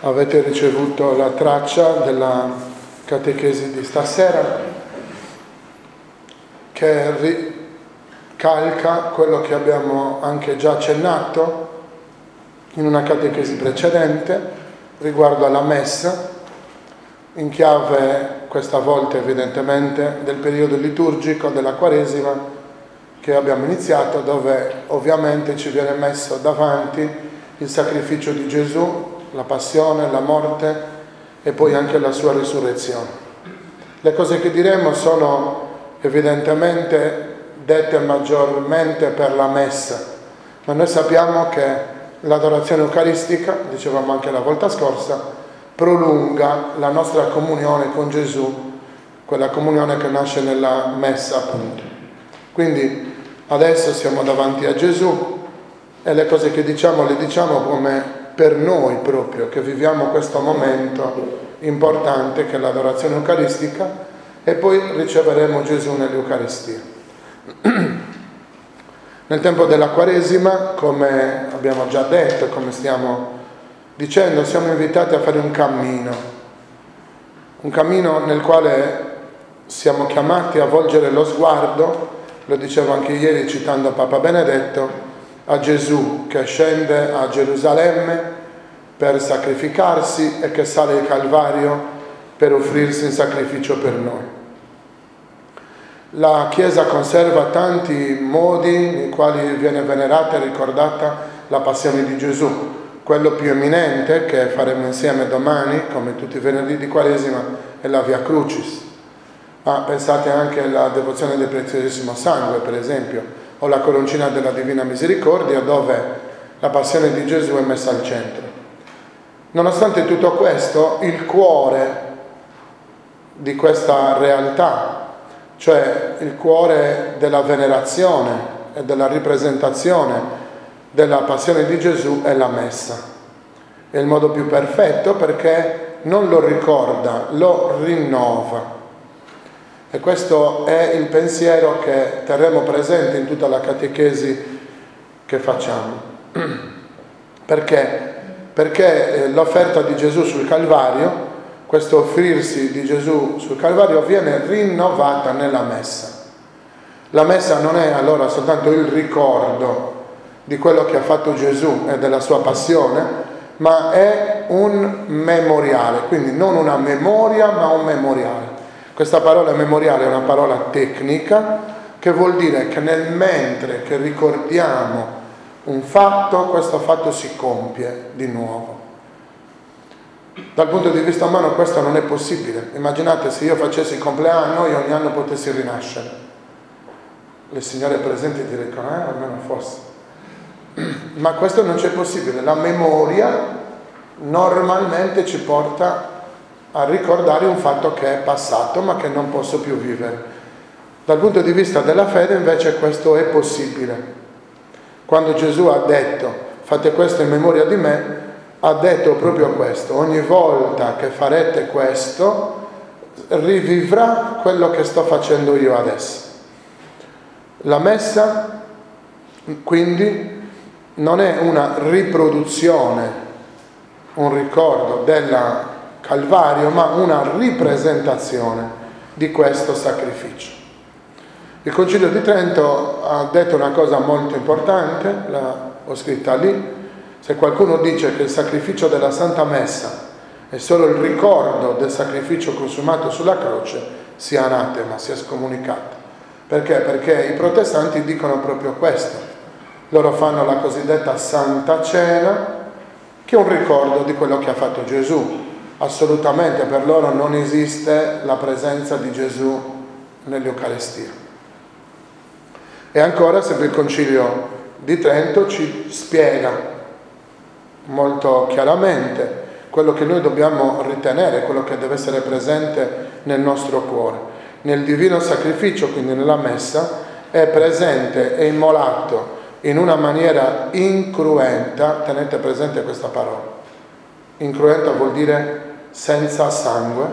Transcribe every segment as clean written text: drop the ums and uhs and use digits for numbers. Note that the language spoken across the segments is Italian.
avete ricevuto la traccia della catechesi di stasera, che ricalca quello che abbiamo anche già accennato in una catechesi precedente riguardo alla messa, in chiave questa volta evidentemente del periodo liturgico della Quaresima che abbiamo iniziato, dove ovviamente ci viene messo davanti il sacrificio di Gesù, la passione, la morte e poi anche la sua risurrezione. Le cose che diremo sono evidentemente dette maggiormente per la messa, ma noi sappiamo che l'adorazione eucaristica, dicevamo anche la volta scorsa, prolunga la nostra comunione con Gesù, quella comunione che nasce nella messa appunto. Quindi adesso siamo davanti a Gesù e le cose che diciamo le diciamo come per noi proprio, che viviamo questo momento importante che è l'adorazione eucaristica, e poi riceveremo Gesù nell'Eucaristia. Nel tempo della Quaresima, come abbiamo già detto, come stiamo dicendo, siamo invitati a fare un cammino nel quale siamo chiamati a volgere lo sguardo, lo dicevo anche ieri citando Papa Benedetto, a Gesù che scende a Gerusalemme per sacrificarsi e che sale il Calvario per offrirsi in sacrificio per noi. La Chiesa conserva tanti modi nei quali viene venerata e ricordata la passione di Gesù. Quello più eminente, che faremo insieme domani, come tutti i venerdì di Quaresima, è la Via Crucis. Ma pensate anche alla devozione del preziosissimo sangue, per esempio, o la coroncina della Divina Misericordia, dove la passione di Gesù è messa al centro. Nonostante tutto questo, il cuore di questa realtà, cioè il cuore della venerazione e della ripresentazione della passione di Gesù, è la messa. È il modo più perfetto perché non lo ricorda, lo rinnova. E questo è il pensiero che terremo presente in tutta la catechesi che facciamo. Perché? Perché l'offerta di Gesù sul Calvario, questo offrirsi di Gesù sul Calvario, viene rinnovata nella messa. La messa non è allora soltanto il ricordo di quello che ha fatto Gesù e della sua passione, ma è un memoriale, quindi non una memoria ma un memoriale. Questa parola memoriale è una parola tecnica che vuol dire che nel mentre che ricordiamo un fatto, questo fatto si compie di nuovo. Dal punto di vista umano questo non è possibile. Immaginate se io facessi il compleanno e ogni anno potessi rinascere. Le signore presenti direbbero, almeno fosse. Ma questo non c'è possibile. La memoria normalmente ci porta a ricordare un fatto che è passato ma che non posso più vivere. Dal punto di vista della fede invece questo è possibile. Quando Gesù ha detto fate questo in memoria di me, ha detto proprio questo: ogni volta che farete questo rivivrà quello che sto facendo io adesso. La messa quindi non è una riproduzione, un ricordo della Calvario, ma una ripresentazione di questo sacrificio. Il Concilio di Trento ha detto una cosa molto importante, l'ho scritta lì: se qualcuno dice che il sacrificio della Santa Messa è solo il ricordo del sacrificio consumato sulla croce, sia anatema, sia scomunicato. Perché? Perché i protestanti dicono proprio questo. Loro fanno la cosiddetta Santa Cena, che è un ricordo di quello che ha fatto Gesù. Assolutamente per loro non esiste la presenza di Gesù nell'Eucaristia. E ancora, sempre il Concilio di Trento ci spiega molto chiaramente quello che noi dobbiamo ritenere, quello che deve essere presente nel nostro cuore. Nel divino sacrificio, quindi nella messa, è presente e immolato in una maniera incruenta, tenete presente questa parola. Incruenta vuol dire senza sangue,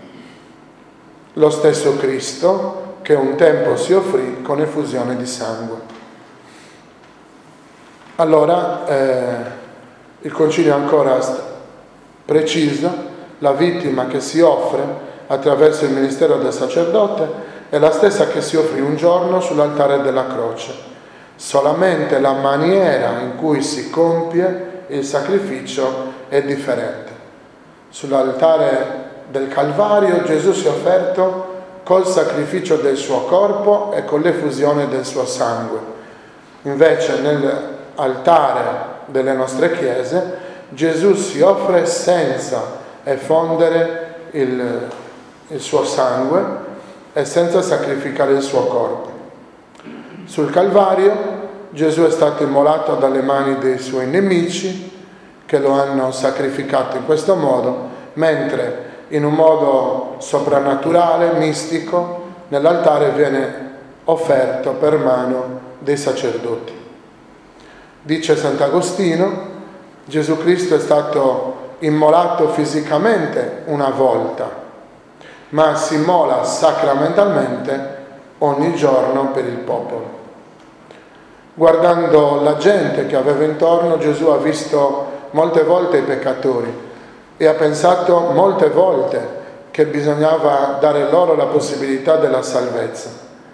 lo stesso Cristo che un tempo si offrì con effusione di sangue. Allora il Concilio ancora Precisa, la vittima che si offre attraverso il ministero del sacerdote è la stessa che si offrì un giorno sull'altare della croce. Solamente la maniera in cui si compie il sacrificio è differente. Sull'altare del Calvario Gesù si è offerto col sacrificio del suo corpo e con l'effusione del suo sangue. Invece nell'altare delle nostre chiese Gesù si offre senza effondere il suo sangue e senza sacrificare il suo corpo. Sul Calvario Gesù è stato immolato dalle mani dei suoi nemici che lo hanno sacrificato in questo modo, mentre in un modo soprannaturale, mistico, nell'altare viene offerto per mano dei sacerdoti. Dice Sant'Agostino, Gesù Cristo è stato immolato fisicamente una volta, ma si immola sacramentalmente ogni giorno per il popolo. Guardando la gente che aveva intorno, Gesù ha visto molte volte i peccatori e ha pensato molte volte che bisognava dare loro la possibilità della salvezza.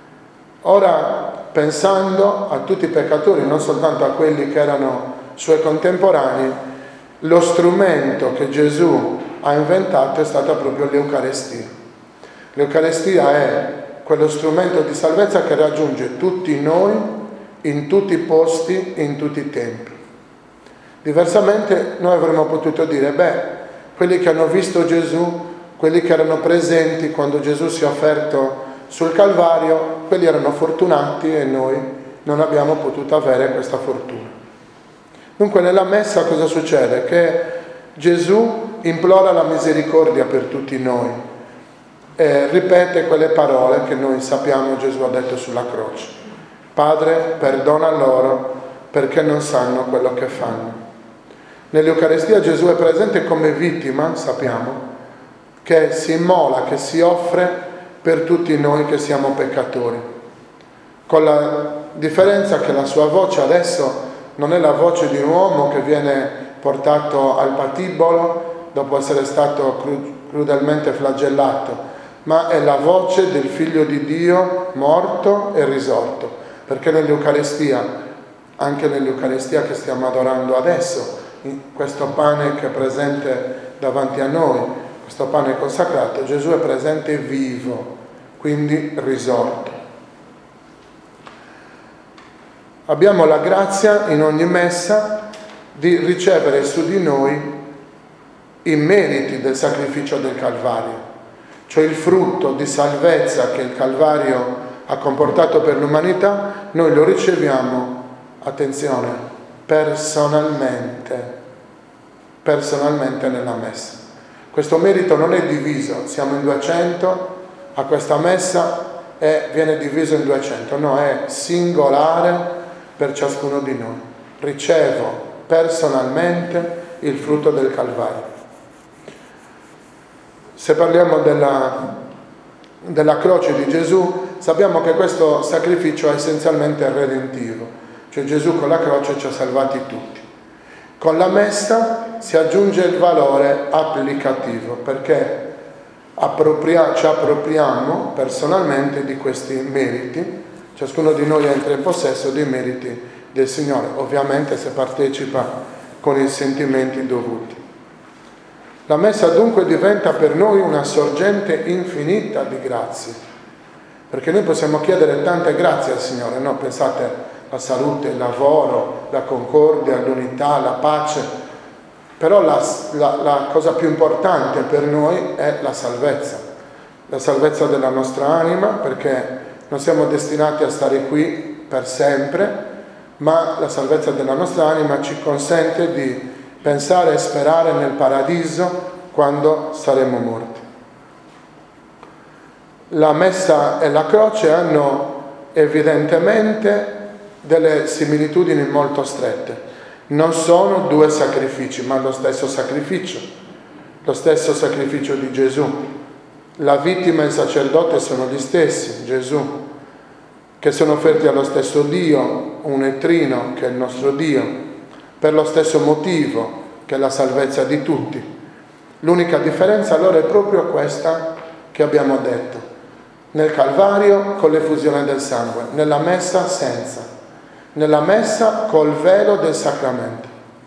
Ora, pensando a tutti i peccatori, non soltanto a quelli che erano suoi contemporanei, lo strumento che Gesù ha inventato è stata proprio l'Eucarestia. L'Eucarestia è quello strumento di salvezza che raggiunge tutti noi, in tutti i posti e in tutti i tempi. Diversamente noi avremmo potuto dire, quelli che hanno visto Gesù, quelli che erano presenti quando Gesù si è offerto sul Calvario, quelli erano fortunati e noi non abbiamo potuto avere questa fortuna. Dunque nella messa cosa succede? Che Gesù implora la misericordia per tutti noi e ripete quelle parole che noi sappiamo Gesù ha detto sulla croce. Padre, perdona loro perché non sanno quello che fanno. Nell'Eucarestia Gesù è presente come vittima, sappiamo, che si immola, che si offre per tutti noi che siamo peccatori. Con la differenza che la sua voce adesso non è la voce di un uomo che viene portato al patibolo dopo essere stato crudelmente flagellato, ma è la voce del Figlio di Dio morto e risorto, perché nell'Eucarestia, anche nell'Eucarestia che stiamo adorando adesso, questo pane che è presente davanti a noi, questo pane consacrato, Gesù è presente vivo, quindi risorto. Abbiamo la grazia in ogni messa di ricevere su di noi i meriti del sacrificio del Calvario, cioè il frutto di salvezza che il Calvario ha comportato per l'umanità, noi lo riceviamo, attenzione, personalmente nella messa. Questo merito non è diviso, siamo in 200 a questa messa e viene diviso in 200, no, è singolare per ciascuno di noi. Ricevo personalmente il frutto del Calvario. Se parliamo della croce di Gesù, sappiamo che questo sacrificio è essenzialmente redentivo, cioè Gesù con la croce ci ha salvati tutti. Con la messa si aggiunge il valore applicativo, perché ci appropriamo personalmente di questi meriti, ciascuno di noi entra in possesso dei meriti del Signore, ovviamente se partecipa con i sentimenti dovuti. La messa dunque diventa per noi una sorgente infinita di grazie, perché noi possiamo chiedere tante grazie al Signore, no? Pensate la salute, il lavoro, la concordia, l'unità, la pace, però la cosa più importante per noi è la salvezza della nostra anima, perché non siamo destinati a stare qui per sempre, ma la salvezza della nostra anima ci consente di pensare e sperare nel paradiso quando saremo morti. La messa e la croce hanno evidentemente delle similitudini molto strette. Non sono due sacrifici, ma lo stesso sacrificio di Gesù. La vittima e il sacerdote sono gli stessi, Gesù, che sono offerti allo stesso Dio, un trino che è il nostro Dio, per lo stesso motivo che è la salvezza di tutti, L'unica differenza allora è proprio questa che abbiamo detto. Nel Calvario con l'effusione del sangue, nella messa senza, nella messa col velo del sacramento.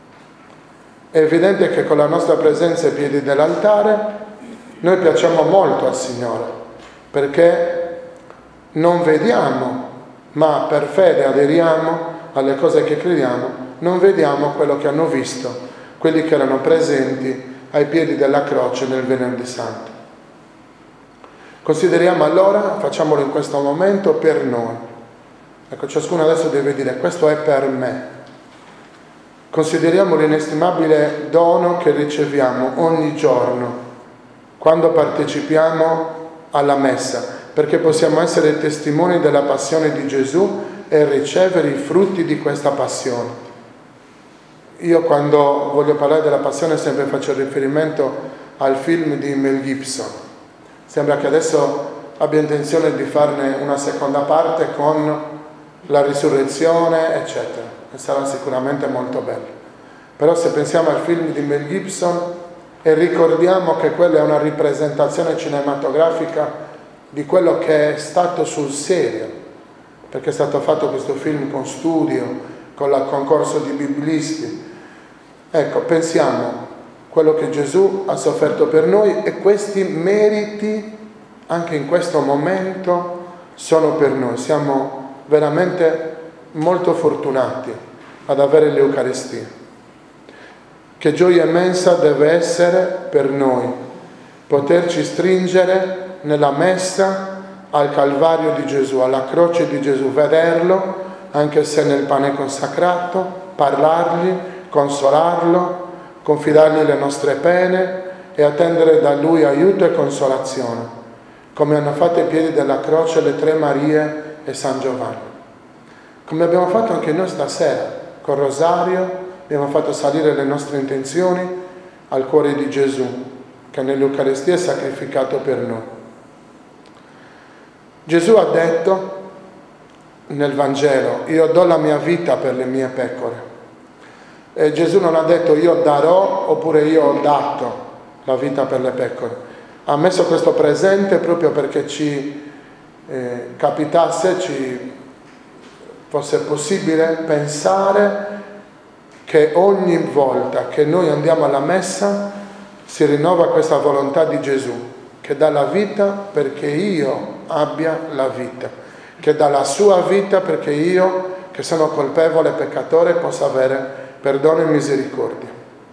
È evidente che con la nostra presenza ai piedi dell'altare noi piacciamo molto al Signore, perché non vediamo, ma per fede aderiamo alle cose che crediamo, non vediamo quello che hanno visto quelli che erano presenti ai piedi della croce nel Venerdì Santo. Consideriamo allora, facciamolo in questo momento, per noi. Ecco, ciascuno adesso deve dire: questo è per me. Consideriamo l'inestimabile dono che riceviamo ogni giorno quando partecipiamo alla messa, perché possiamo essere testimoni della passione di Gesù e ricevere i frutti di questa passione. Io quando voglio parlare della passione sempre faccio riferimento al film di Mel Gibson. Sembra che adesso abbia intenzione di farne una seconda parte con la risurrezione, eccetera. E sarà sicuramente molto bello. Però se pensiamo al film di Mel Gibson e ricordiamo che quella è una ripresentazione cinematografica di quello che è stato sul serio, perché è stato fatto questo film con studio, con il concorso di biblisti. Ecco, pensiamo quello che Gesù ha sofferto per noi e questi meriti anche in questo momento sono per noi. Siamo veramente molto fortunati ad avere l'Eucaristia. Che gioia immensa deve essere per noi poterci stringere nella messa al Calvario di Gesù, alla croce di Gesù, vederlo, anche se nel pane consacrato, parlargli, consolarlo, confidargli le nostre pene e attendere da Lui aiuto e consolazione, come hanno fatto ai piedi della croce le tre Marie e San Giovanni. Come abbiamo fatto anche noi stasera, col rosario, abbiamo fatto salire le nostre intenzioni al cuore di Gesù, che nell'Eucaristia è sacrificato per noi. Gesù ha detto nel Vangelo: io do la mia vita per le mie pecore. E Gesù non ha detto io darò oppure io ho dato la vita per le pecore. Ha messo questo presente proprio perché ci capitasse, ci fosse possibile pensare che ogni volta che noi andiamo alla messa si rinnova questa volontà di Gesù, che dà la vita perché io abbia la vita, che dà la sua vita perché io, che sono colpevole e peccatore, possa avere perdono e misericordia.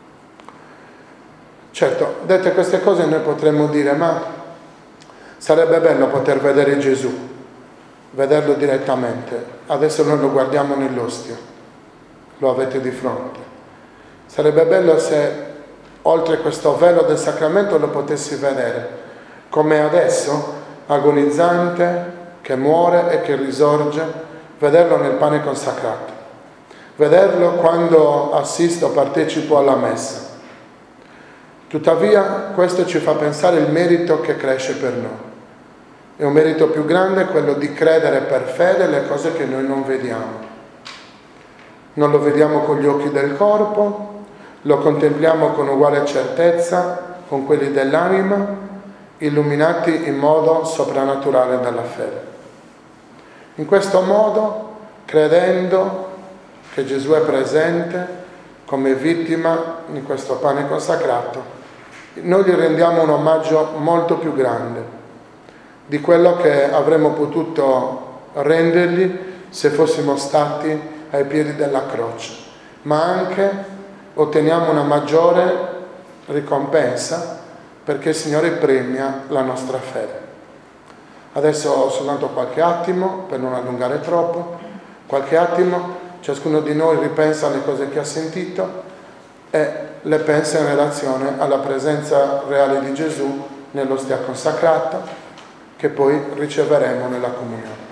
Certo, dette queste cose noi potremmo dire: ma sarebbe bello poter vedere Gesù, vederlo direttamente. Adesso noi lo guardiamo nell'ostia, lo avete di fronte. Sarebbe bello se oltre questo velo del sacramento lo potessi vedere, come adesso, agonizzante, che muore e che risorge, vederlo nel pane consacrato. Vederlo quando assisto, partecipo alla messa. Tuttavia, questo ci fa pensare il merito che cresce per noi. È un merito più grande quello di credere per fede le cose che noi non vediamo. Non lo vediamo con gli occhi del corpo, lo contempliamo con uguale certezza con quelli dell'anima, illuminati in modo soprannaturale dalla fede. In questo modo, credendo che Gesù è presente come vittima in questo pane consacrato, noi gli rendiamo un omaggio molto più grande di quello che avremmo potuto rendergli se fossimo stati ai piedi della croce, ma anche otteniamo una maggiore ricompensa perché il Signore premia la nostra fede. Adesso soltanto qualche attimo, per non allungare troppo, qualche attimo, ciascuno di noi ripensa alle cose che ha sentito e le pensa in relazione alla presenza reale di Gesù nell'ostia consacrata che poi riceveremo nella comunione.